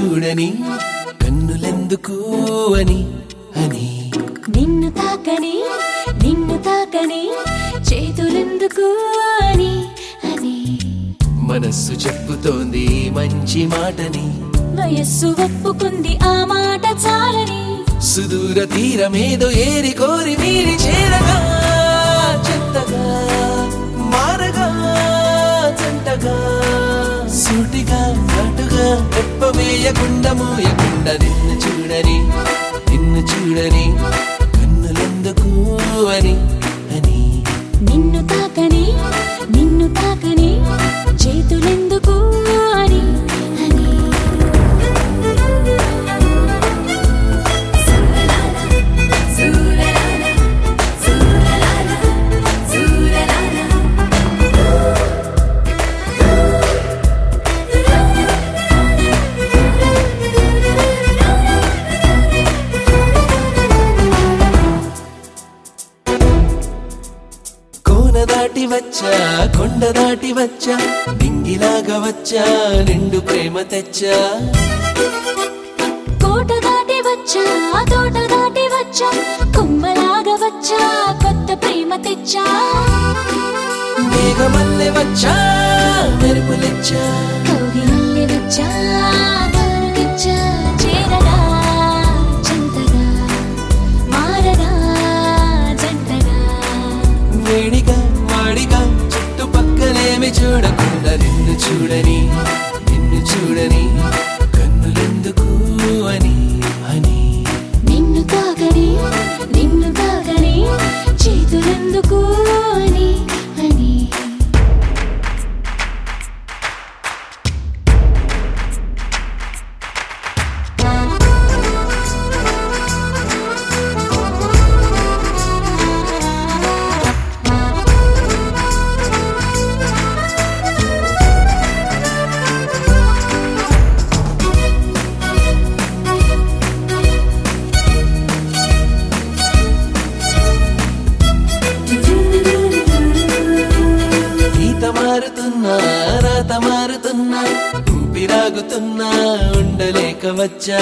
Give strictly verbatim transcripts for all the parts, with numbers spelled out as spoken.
చూడని కన్నులెందుకు అని అని నిన్ను తాకని నిన్ను తాకని చేతులెందుకు అని అని మనస్సు చెప్పుతోంది మంచి మాటని వయస్సు ఒప్పుకుంది ఆ మాట చాలని సుదూర తీరమేదో ఏరి కోరి మీరి చేరగా చెత్తగా మారగా జంటగా సూటిగా నాటుగా రెప్పవేయకుండా మూయకుండా నిన్ను చూడని నిన్ను చూడని కన్నులెందుకు అని అని నిన్ను తాకని నిన్ను తాకని చేతులెందుకు అని అని దాటి వచ్చా కొండ దాటి వచ్చా డింగిలాగా వచ్చా నిండు ప్రేమ తెచ్చా కోట దాటి వచ్చా తోట దాటి వచ్చా కొమ్మలాగా వచ్చా కొత్త ప్రేమ తెచ్చా మేఘమల్లె వచ్చా మెరుపులెచ్చా కౌగిలిల్లె వచ్చా దారుకిచ్చా చేరగా చింతగా మారగా జంటగా వేడిగా వాడిగా చుట్టుపక్కలేమి చూడకుండా నిన్ను చూడని నిన్ను చూడని కన్నులెందుకు అని అని నిన్ను తాకని నిన్ను తాకని చేతులెందుకు అని అని మారుతున్నా రాత మారుతున్నా ఊపిరాగుతున్నా ఉండలేక వచ్చా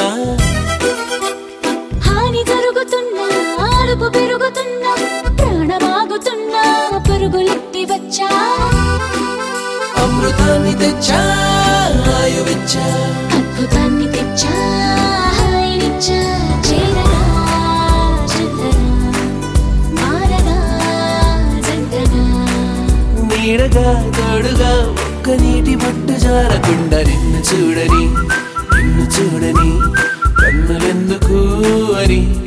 హాని జరుగుతున్నా అరుపు పెరుగుతున్నా ప్రాణమాగుతున్నా పరుగులెత్తి వచ్చా అమృతాన్ని తెచ్చా ఆయువిచ్చా అద్భుతాన్ని తెచ్చా హాయినిచ్చా చేరగా చింతగా మారగా జంటగా నీడగా తోడుగా ఒక్క నీటి బొట్టు జారకుండా నిన్ను చూడని నిన్ను చూడని కన్నులెందుకు అని